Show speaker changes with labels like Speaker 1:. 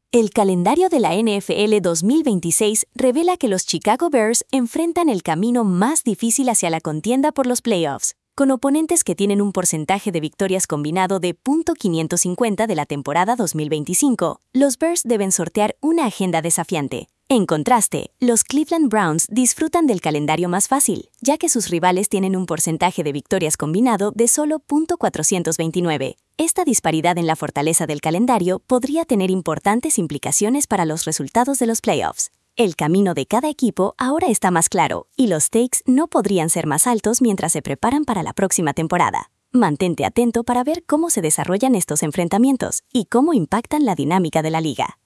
Speaker 1: El calendario de la NFL 2026 revela que los Chicago Bears enfrentan el camino más difícil hacia la contienda por los playoffs, con oponentes que tienen un porcentaje de victorias combinado de .550 de la temporada 2025. Los Bears deben sortear una agenda desafiante. En contraste, los Cleveland Browns disfrutan del calendario más fácil, ya que sus rivales tienen un porcentaje de victorias combinado de solo .429. Esta disparidad en la fortaleza del calendario podría tener importantes implicaciones para los resultados de los playoffs. El camino de cada equipo ahora está más claro, y los stakes no podrían ser más altos mientras se preparan para la próxima temporada. Mantente atento para ver cómo se desarrollan estos enfrentamientos y cómo impactan la dinámica de la liga.